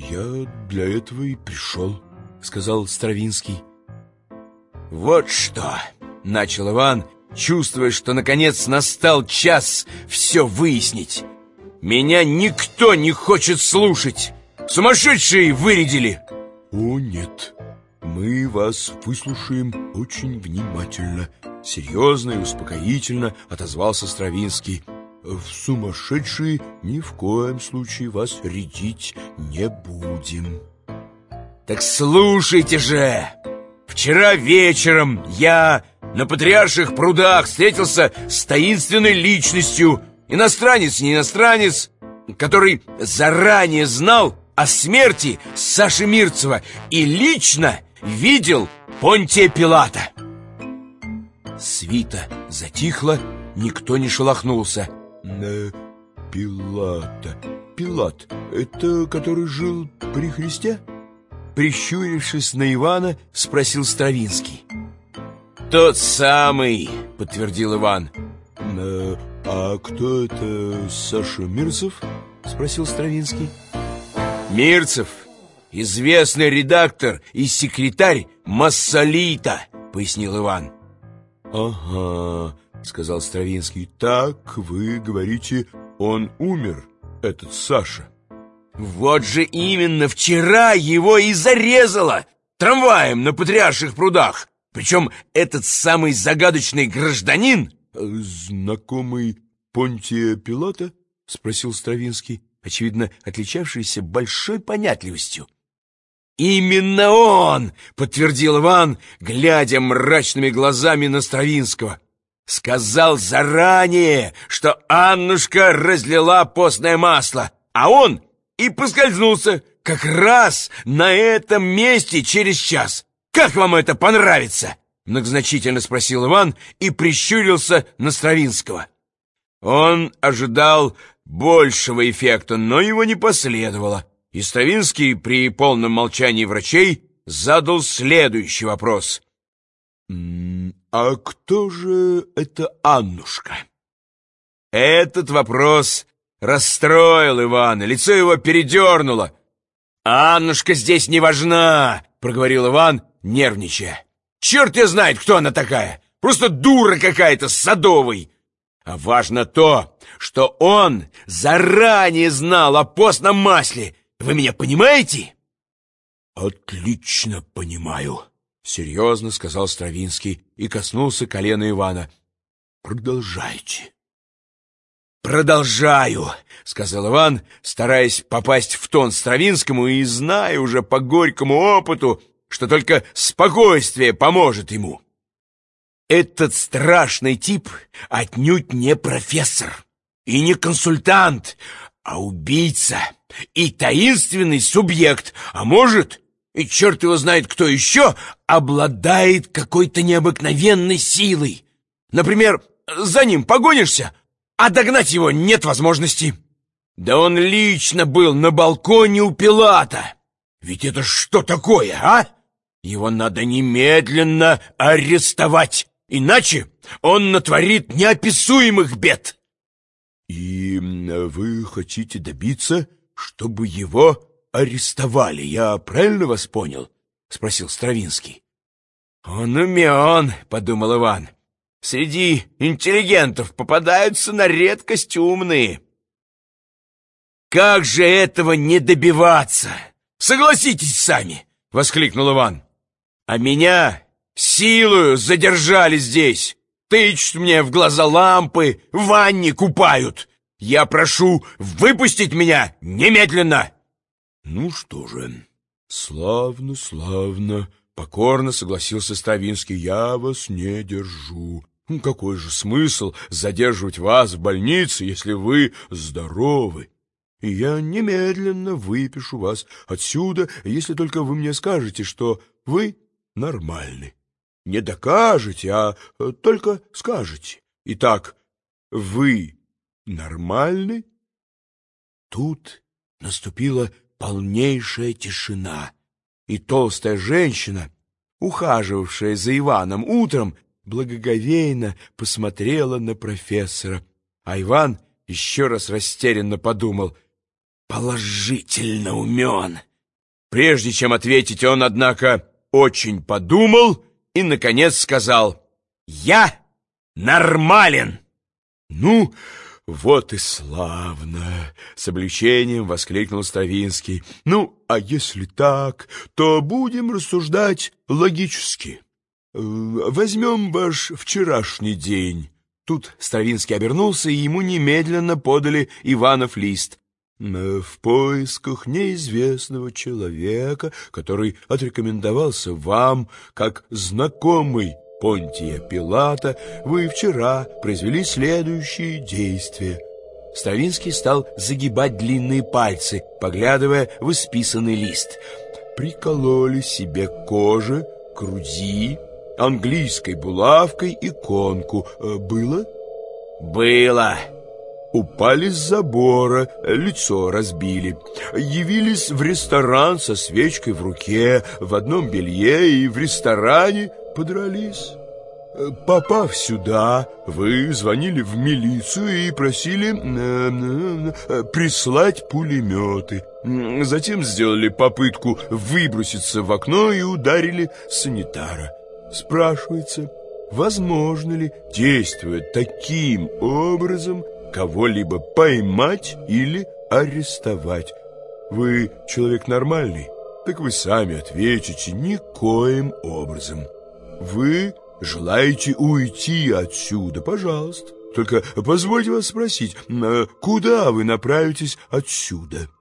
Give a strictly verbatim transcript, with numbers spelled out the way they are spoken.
Я для этого и пришел, сказал Стравинский. Вот что, начал Иван, чувствуя, что наконец настал час все выяснить. Меня никто не хочет слушать. Сумасшедшие вырядили. О, нет, мы вас выслушаем очень внимательно. Серьезно и успокоительно отозвался Стравинский. В сумасшедшие ни в коем случае вас рядить не будем. Так слушайте же! Вчера вечером я на Патриарших прудах встретился с таинственной личностью, иностранец не иностранец, который заранее знал о смерти Саши Мирцева и лично видел Понтия Пилата. Свита затихла, никто не шелохнулся. Э, Пилата. Пилат, это который жил при Христе? Прищурившись на Ивана, спросил Стравинский. Тот самый, подтвердил Иван. э, А кто это Саша Мирцев? Спросил Стравинский. Мирцев, известный редактор и секретарь Массолита, пояснил Иван. Ага, сказал Стравинский. Так вы говорите, он умер, этот Саша? Вот же именно вчера его и зарезало трамваем на Патриарших прудах. Причем этот самый загадочный гражданин... Знакомый Понтия Пилата? Спросил Стравинский, очевидно, отличавшийся большой понятливостью. «Именно он!» — подтвердил Иван, глядя мрачными глазами на Стравинского. «Сказал заранее, что Аннушка разлила постное масло, а он и поскользнулся как раз на этом месте через час. Как вам это понравится?» — многозначительно спросил Иван и прищурился на Стравинского. Он ожидал большего эффекта, но его не последовало. И Стравинский при полном молчании врачей задал следующий вопрос. «А кто же это Аннушка?» Этот вопрос расстроил Ивана, лицо его передернуло. «Аннушка здесь не важна», — проговорил Иван, нервничая. «Черт ее знает, кто она такая! Просто дура какая-то с Садовой! А важно то, что он заранее знал о постном масле. Вы меня понимаете?» «Отлично понимаю», — серьезно сказал Стравинский и коснулся колена Ивана. «Продолжайте». «Продолжаю», — сказал Иван, стараясь попасть в тон Стравинскому и зная уже по горькому опыту, что только спокойствие поможет ему. «Этот страшный тип отнюдь не профессор и не консультант, а убийца и таинственный субъект, а может, и черт его знает кто еще, обладает какой-то необыкновенной силой. Например, за ним погонишься, а догнать его нет возможности. Да он лично был на балконе у Пилата. Ведь это что такое, а? Его надо немедленно арестовать, иначе он натворит неописуемых бед». «И вы хотите добиться, чтобы его арестовали, я правильно вас понял?» — спросил Стравинский. «Он умен», — подумал Иван. «Среди интеллигентов попадаются на редкость умные». «Как же этого не добиваться? Согласитесь сами!» — воскликнул Иван. «А меня силою задержали здесь. Тычут мне в глаза лампы, в ванне купают. Я прошу выпустить меня немедленно!» «Ну что же, славно, славно», — покорно согласился Стравинский. «Я вас не держу. Какой же смысл задерживать вас в больнице, если вы здоровы? И я немедленно выпишу вас отсюда, если только вы мне скажете, что вы нормальны. Не докажете, а только скажете. Итак, вы нормальны?» Тут наступила полнейшая тишина, и толстая женщина, ухаживавшая за Иваном утром, благоговейно посмотрела на профессора, а Иван еще раз растерянно подумал: «Положительно умен, Прежде чем ответить, он, однако, очень подумал и, наконец, сказал: «Я нормален!» «Ну, вот и славно!» — с облегчением воскликнул Стравинский. «Ну, а если так, то будем рассуждать логически. Возьмем ваш вчерашний день». Тут Стравинский обернулся, и ему немедленно подали Иванов лист. «В поисках неизвестного человека, который отрекомендовался вам как знакомый Понтия Пилата, вы вчера произвели следующие действия». Стравинский стал загибать длинные пальцы, поглядывая в исписанный лист. «Прикололи себе к коже, к груди, английской булавкой иконку. Было?» «Было». «Упали с забора, лицо разбили. Явились в ресторан со свечкой в руке, в одном белье, и в ресторане подрались. Попав сюда, вы звонили в милицию и просили э, э, прислать пулеметы. Затем сделали попытку выброситься в окно и ударили санитара. Спрашивается, возможно ли, действуя таким образом, кого-либо поймать или арестовать? Вы человек нормальный? Так вы сами ответите: никоим образом. Вы желаете уйти отсюда? Пожалуйста. Только позвольте вас спросить, куда вы направитесь отсюда?